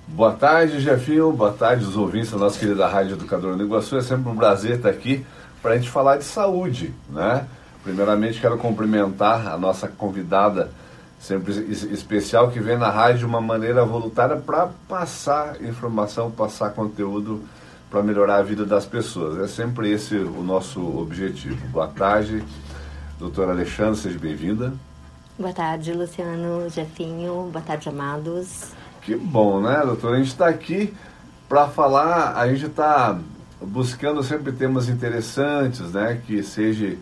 Boa tarde, Jefinho. Boa tarde, os ouvintes da nossa querida Rádio Educadora do Iguaçu. É sempre um prazer estar aqui para a gente falar de saúde, né? Primeiramente, quero cumprimentar a nossa convidada, sempre especial, que vem na rádio de uma maneira voluntária para passar informação, passar conteúdo para melhorar a vida das pessoas. É sempre esse o nosso objetivo. Boa tarde, doutora Alexandra, seja bem-vinda. Boa tarde, Luciano, Jefinho. Boa tarde, amados. Que bom, né, doutora? A gente está aqui para falar, a gente está buscando sempre temas interessantes, né, que seja,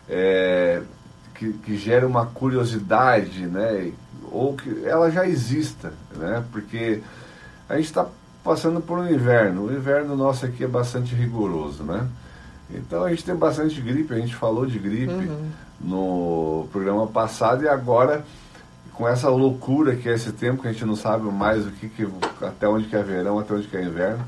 que gere uma curiosidade, né, ou que ela já exista, né, porque a gente está passando por um inverno. O inverno nosso aqui é bastante rigoroso, né? Então a gente tem bastante gripe, a gente falou de gripe no programa passado e agora, com essa loucura que é esse tempo, que a gente não sabe mais até onde que é verão, até onde que é inverno,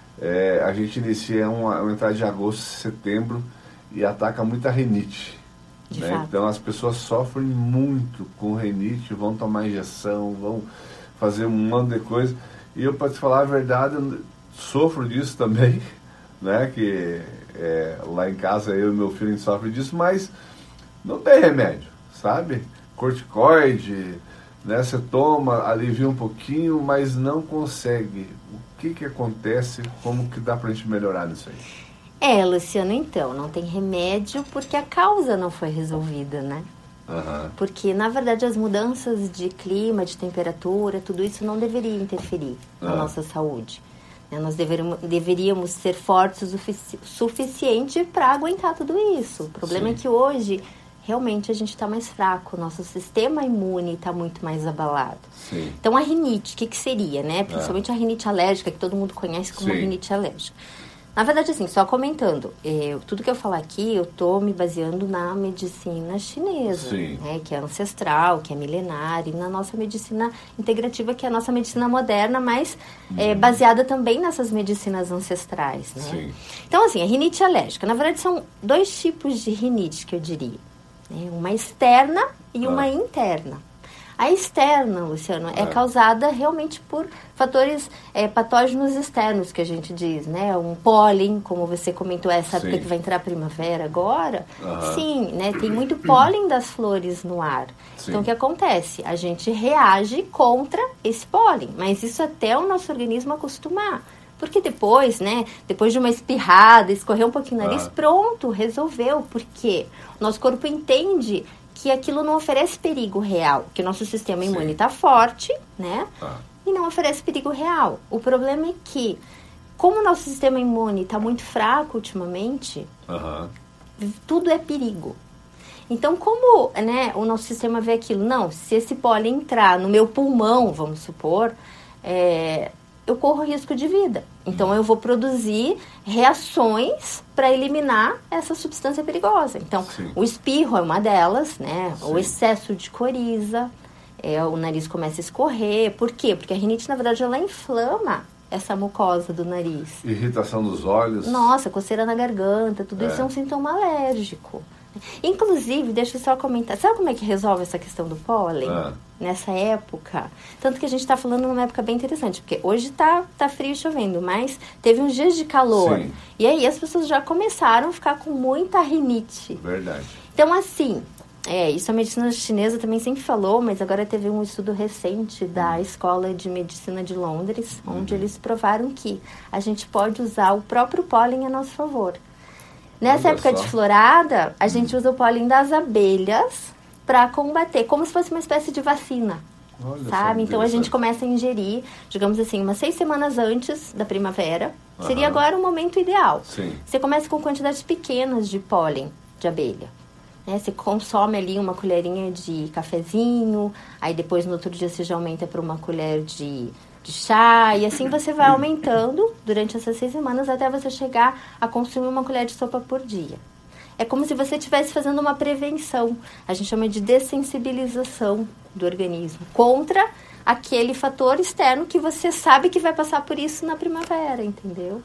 a gente inicia uma entrada de agosto, setembro e ataca muita rinite. Né? Então as pessoas sofrem muito com rinite, vão tomar injeção, vão fazer um monte de coisa. E eu, para te falar a verdade, eu sofro disso também, né? Que lá em casa eu e meu filho a gente sofre disso, mas não tem remédio, sabe? Corticoide, né? Você toma, alivia um pouquinho, mas não consegue. O que acontece? Como que dá pra gente melhorar nisso aí? Luciano, então, não tem remédio porque a causa não foi resolvida, né? Porque, na verdade, as mudanças de clima, de temperatura, tudo isso não deveria interferir na nossa saúde. Nós deveríamos ser fortes o suficiente para aguentar tudo isso. O problema é que hoje, realmente, a gente está mais fraco. Nosso sistema imune está muito mais abalado. Sim. Então, a rinite, o que seria, né? Principalmente a rinite alérgica, que todo mundo conhece como rinite alérgica. Na verdade, assim, só comentando, tudo que eu falar aqui, eu estou me baseando na medicina chinesa, né, que é ancestral, que é milenar, e na nossa medicina integrativa, que é a nossa medicina moderna, mas baseada também nessas medicinas ancestrais, né? Sim. Então, assim, a rinite alérgica, na verdade, são dois tipos de rinite que eu diria, né? Uma externa e uma interna. A externa, Luciano, é causada realmente por fatores patógenos externos, que a gente diz, né? Um pólen, como você comentou, essa época que vai entrar a primavera agora. Sim, né? Tem muito pólen das flores no ar. Então, o que acontece? A gente reage contra esse pólen, mas isso até o nosso organismo acostumar. Porque depois, né? Depois de uma espirrada, escorrer um pouquinho o nariz, pronto, resolveu. Por quê? O nosso corpo entende que aquilo não oferece perigo real, que o nosso sistema imune está forte, né? E não oferece perigo real. O problema é que, como o nosso sistema imune está muito fraco ultimamente, tudo é perigo. Então, como, né, o nosso sistema vê aquilo? Não, se esse pólen entrar no meu pulmão, vamos supor, eu corro risco de vida. Então, eu vou produzir reações para eliminar essa substância perigosa. Então, o espirro é uma delas, né? O excesso de coriza, o nariz começa a escorrer. Por quê? Porque a rinite, na verdade, ela inflama essa mucosa do nariz. Irritação dos olhos. Nossa, coceira na garganta, tudo isso é um sintoma alérgico. Inclusive, deixa eu só comentar, sabe como é que resolve essa questão do pólen? Nessa época, tanto que a gente está falando numa época bem interessante, porque hoje tá frio e chovendo, mas teve uns dias de calor, e aí as pessoas já começaram a ficar com muita rinite. Verdade. Então, assim, isso a medicina chinesa também sempre falou, mas agora teve um estudo recente da Escola de Medicina de Londres, onde eles provaram que a gente pode usar o próprio pólen a nosso favor. Nessa época de florada, a gente usa o pólen das abelhas para combater, como se fosse uma espécie de vacina, sabe? Então, a gente começa a ingerir, digamos assim, umas 6 semanas antes da primavera. Seria agora o momento ideal. Você começa com quantidades pequenas de pólen de abelha. Né? Você consome ali uma colherinha de cafezinho, aí depois no outro dia você já aumenta para uma colher de chá, e assim você vai aumentando durante essas 6 semanas até você chegar a consumir uma colher de sopa por dia. É como se você estivesse fazendo uma prevenção, a gente chama de dessensibilização do organismo, contra aquele fator externo que você sabe que vai passar por isso na primavera, entendeu?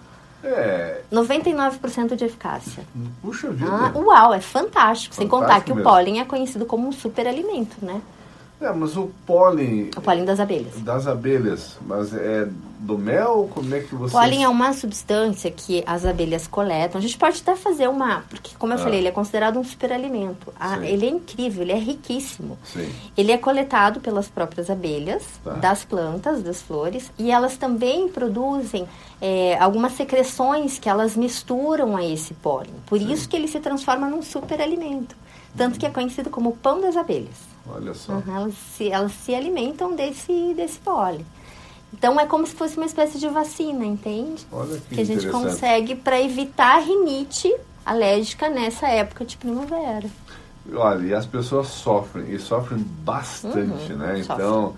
99% de eficácia. Puxa vida. Uau, é fantástico. Sem contar que o pólen é conhecido como um superalimento, né? Mas o pólen... O pólen das abelhas. Das abelhas, mas é do mel? Como é que você... Pólen é uma substância que as abelhas coletam. A gente pode até fazer uma... Porque, como eu falei, ele é considerado um superalimento. Ele é incrível, ele é riquíssimo. Sim. Ele é coletado pelas próprias abelhas, das plantas, das flores, e elas também produzem algumas secreções que elas misturam a esse pólen. Por isso que ele se transforma num superalimento. Tanto que é conhecido como pão das abelhas. Olha só. Elas se alimentam desse pólen. Então é como se fosse uma espécie de vacina, entende? Olha que a gente consegue para evitar a rinite alérgica nessa época de primavera. Olha, e as pessoas sofrem, e sofrem bastante, né? Então,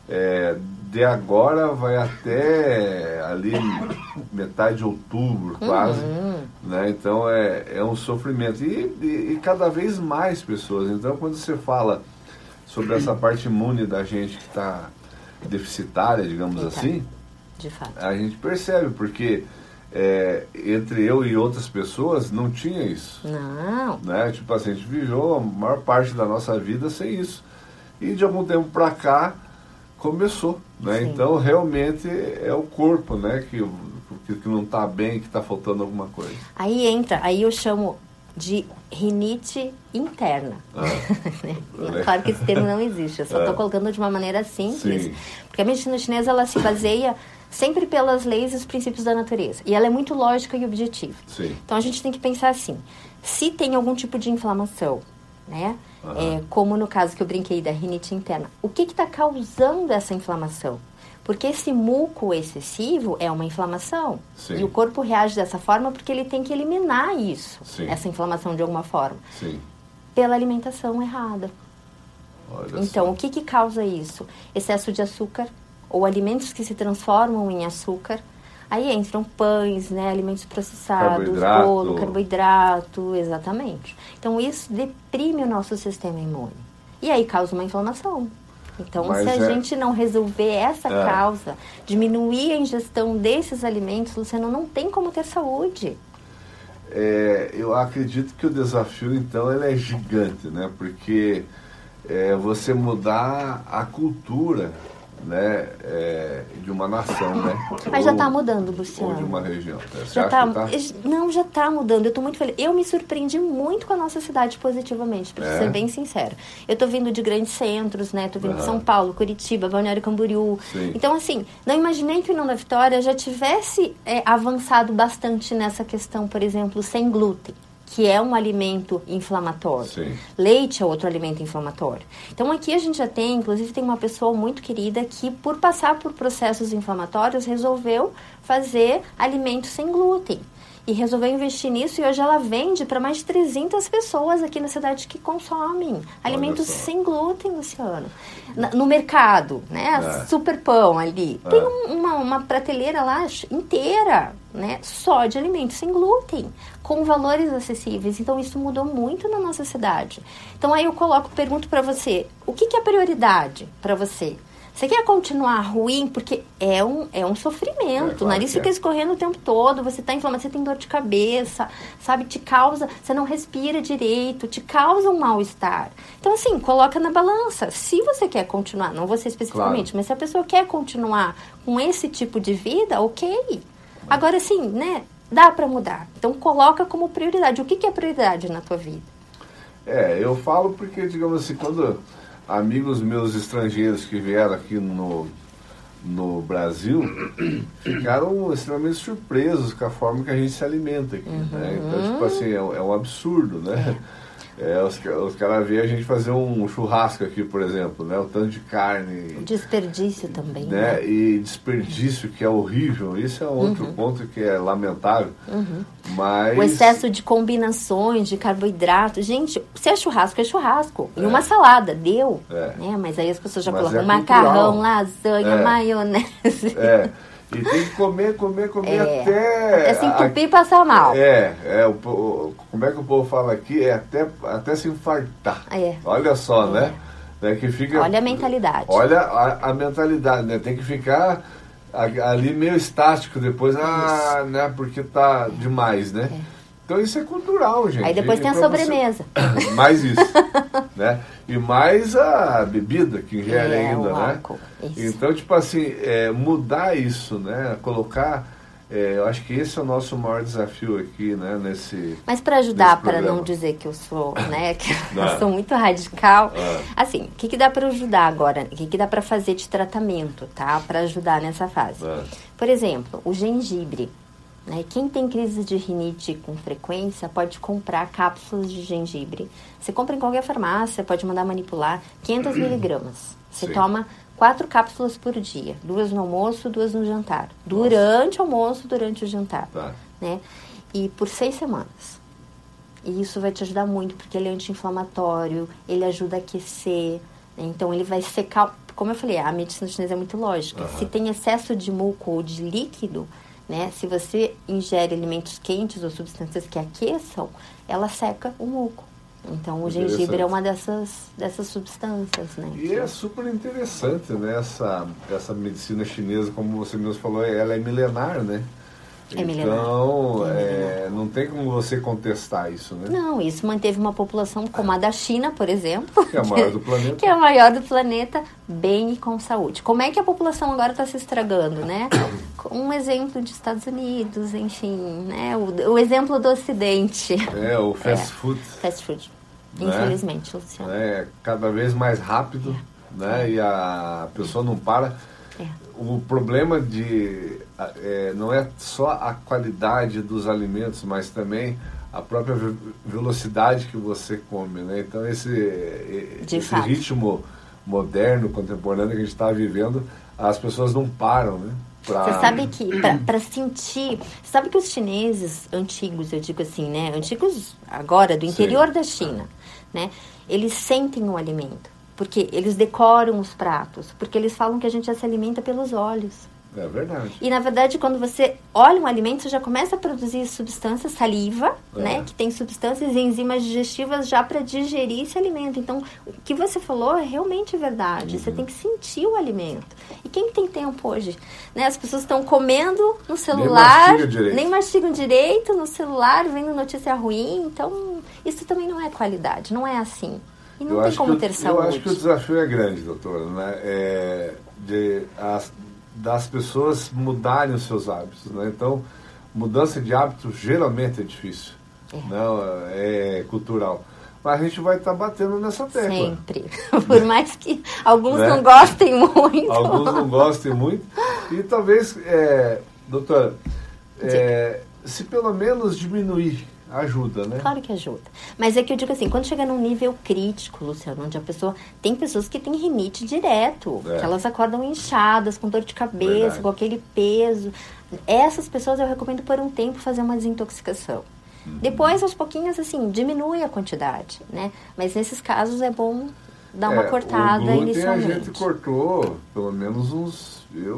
de agora vai até ali metade de outubro, quase, né? Então é um sofrimento. E cada vez mais pessoas. Então, quando você fala sobre essa parte imune da gente que está deficitária, digamos assim, de fato, a gente percebe, porque entre eu e outras pessoas não tinha isso. Não. Né? Tipo assim, a gente viveu a maior parte da nossa vida sem isso. E de algum tempo para cá começou, né? Sim. Então realmente é o corpo, né, que não está bem, que está faltando alguma coisa. Aí eu chamo de rinite interna. Claro que esse termo não existe, eu só estou colocando de uma maneira simples. Sim. Porque a medicina chinesa, ela se baseia sempre pelas leis e os princípios da natureza. E ela é muito lógica e objetiva. Sim. Então a gente tem que pensar assim, se tem algum tipo de inflamação, né? Como no caso que eu brinquei da rinite interna, o que está causando essa inflamação? Porque esse muco excessivo é uma inflamação. Sim. E o corpo reage dessa forma porque ele tem que eliminar isso, Sim. essa inflamação de alguma forma. Sim. Pela alimentação errada. Olha então, só. o que causa isso? Excesso de açúcar, ou alimentos que se transformam em açúcar. Aí entram pães, né, alimentos processados, bolo, carboidrato, exatamente. Então, isso deprime o nosso sistema imune. E aí causa uma inflamação. Então, se a gente não resolver essa causa, diminuir a ingestão desses alimentos, Luciano, não tem como ter saúde. Eu acredito que o desafio, então, ele é gigante, né? Porque você mudar a cultura, né, de uma nação, né? Mas já está mudando, Luciano. Ou de uma região. Não, já está mudando. Eu estou muito feliz. Eu me surpreendi muito com a nossa cidade positivamente, para ser bem sincera. Eu estou vindo de grandes centros, né? Estou vindo de São Paulo, Curitiba, Balneário Camboriú. Sim. Então, assim, não imaginei que o União da Vitória já tivesse avançado bastante nessa questão, por exemplo, sem glúten, que é um alimento inflamatório. Sim. Leite é outro alimento inflamatório. Então, aqui a gente já tem, inclusive, tem uma pessoa muito querida que, por passar por processos inflamatórios, resolveu fazer alimentos sem glúten. E resolveu investir nisso e hoje ela vende para mais de 300 pessoas aqui na cidade que consomem alimentos sem glúten, Luciano. No mercado, né? Super Pão ali. Tem uma prateleira lá inteira, né? Só de alimentos sem glúten, com valores acessíveis. Então, isso mudou muito na nossa cidade. Então, aí eu pergunto para você, o que é prioridade para você? Você quer continuar ruim? Porque é um sofrimento. Claro, o nariz fica escorrendo o tempo todo, você está inflamado, você tem dor de cabeça, sabe? Te causa, você não respira direito, te causa um mal-estar. Então, assim, coloca na balança. Se você quer continuar, não você especificamente, mas se a pessoa quer continuar com esse tipo de vida, ok. Agora, assim, né? Dá para mudar. Então, coloca como prioridade. O que é prioridade na tua vida? Eu falo porque, digamos assim, quando amigos meus estrangeiros que vieram aqui no Brasil ficaram extremamente surpresos com a forma que a gente se alimenta aqui, né? Então, tipo assim, é um absurdo, né? Os caras veem a gente fazer um churrasco aqui, por exemplo, né? O tanto de carne. Desperdício também, né? E desperdício, que é horrível. Isso é outro ponto que é lamentável. Mas... O excesso de combinações de carboidrato. Gente, se é churrasco. E uma salada, deu. Né? Mas aí as pessoas já colocam macarrão, lasanha, maionese. E tem que comer até se entupir e passar mal. Como é que o povo fala aqui? Até se infartar. Olha só, né? Que fica, olha a mentalidade. Olha a mentalidade, né? Tem que ficar ali meio estático depois, né? Porque tá demais, né? Então isso é cultural, gente. Aí depois tem a sobremesa. Você... Mais isso, né? E mais a bebida que ingere ainda, o né? álcool, isso. Então, tipo assim, mudar isso, né? Colocar... eu acho que esse é o nosso maior desafio aqui, né? Mas para ajudar, para não dizer que eu sou, né? Que eu sou muito radical. Assim, o que dá para ajudar agora? O que dá para fazer de tratamento, tá? Para ajudar nessa fase. Por exemplo, o gengibre. Né? Quem tem crise de rinite com frequência pode comprar cápsulas de gengibre. Você compra em qualquer farmácia, pode mandar manipular, 500 miligramas. Você toma 4 cápsulas por dia, 2 no almoço, 2 no jantar. Durante o almoço, durante o jantar. Né? E por 6 semanas. E isso vai te ajudar muito, porque ele é anti-inflamatório, ele ajuda a aquecer. Né? Então, ele vai secar... Como eu falei, a medicina chinesa é muito lógica. Se tem excesso de muco ou de líquido... Né? Se você ingere alimentos quentes ou substâncias que aqueçam, ela seca o muco. Então, o gengibre é uma dessas substâncias, né? E é super interessante, né? Essa medicina chinesa, como você mesmo falou, ela é milenar, né? Então, não tem como você contestar isso, né? Não, isso manteve uma população como a da China, por exemplo. Que é a maior do planeta. Que é a maior do planeta, bem e com saúde. Como é que a população agora está se estragando, né? Um exemplo de Estados Unidos, enfim, né? O exemplo do Ocidente. O fast food. Fast food, infelizmente, Luciano. Cada vez mais rápido, né? E a pessoa não para. O problema não é só a qualidade dos alimentos, mas também a própria velocidade que você come, né? Então esse ritmo moderno, contemporâneo que a gente está vivendo, as pessoas não param, né? Você sabe que para sentir, sabe que os chineses antigos, eu digo assim, né? Antigos agora do interior da China, né? Eles sentem o alimento. Porque eles decoram os pratos. Porque eles falam que a gente já se alimenta pelos olhos. É verdade. E, na verdade, quando você olha um alimento, você já começa a produzir substâncias, saliva, né? Que tem substâncias e enzimas digestivas já para digerir esse alimento. Então, o que você falou é realmente verdade. Você tem que sentir o alimento. E quem tem tempo hoje? Né? As pessoas estão comendo no celular, nem mastigam direito no celular, vendo notícia ruim. Então, isso também não é qualidade, não é assim. E não tem como ter saúde. Eu acho que o desafio é grande, doutora, né? Das pessoas mudarem os seus hábitos, né? Então, mudança de hábitos geralmente é difícil, não é cultural. Mas a gente vai estar batendo nessa tecla. Sempre. Por mais que alguns não gostem muito. Alguns não gostem muito. E talvez, doutora, se pelo menos diminuir, ajuda, né? Claro que ajuda. Mas é que eu digo assim, quando chega num nível crítico, Luciano, onde a pessoa... Tem pessoas que têm rinite direto, que elas acordam inchadas, com dor de cabeça, com aquele peso. Essas pessoas eu recomendo por um tempo fazer uma desintoxicação. Depois, aos pouquinhos, assim, diminui a quantidade, né? Mas nesses casos é bom dar uma cortada o glúten inicialmente. A gente cortou pelo menos uns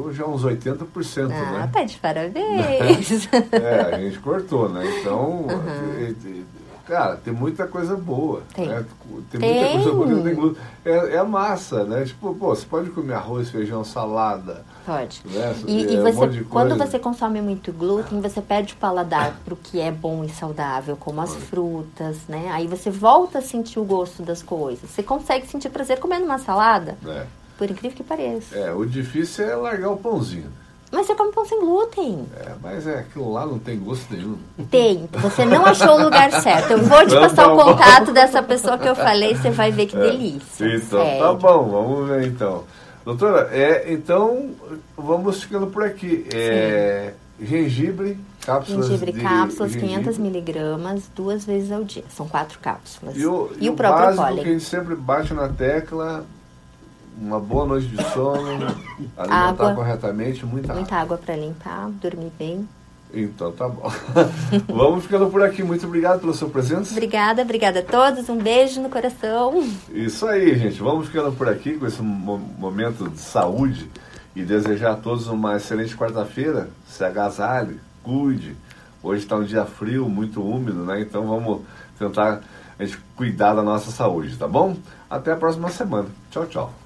80%, né? Tá de parabéns. A gente cortou, né? Então, cara, tem muita coisa boa. Tem. Né? Tem muita coisa boa que não tem glúten. É a massa, né? Tipo, você pode comer arroz, feijão, salada. Pode. Né? E você, quando você consome muito glúten, você perde o paladar pro que é bom e saudável, como as frutas, né? Aí você volta a sentir o gosto das coisas. Você consegue sentir prazer comendo uma salada. Por incrível que pareça. O difícil é largar o pãozinho. Mas você come pão sem glúten. Mas aquilo lá não tem gosto nenhum. Tem. Você não achou o lugar certo. Eu vou te passar o contato dessa pessoa que eu falei, você vai ver que delícia. Então, tá bom. Vamos ver então. Doutora, então, vamos ficando por aqui. Gengibre, cápsulas gengibre, cápsulas, 500 miligramas, 2 vezes ao dia. São 4 cápsulas. E o próprio básico pólen. Que a gente sempre bate na tecla... Uma boa noite de sono, alimentar água, corretamente, muita água para limpar, dormir bem. Então tá bom. Vamos ficando por aqui. Muito obrigado pela sua presença. Obrigada a todos. Um beijo no coração. Isso aí, gente. Vamos ficando por aqui com esse momento de saúde e desejar a todos uma excelente quarta-feira. Se agasalhe, cuide. Hoje está um dia frio, muito úmido, né? Então vamos tentar a gente cuidar da nossa saúde, tá bom? Até a próxima semana. Tchau, tchau.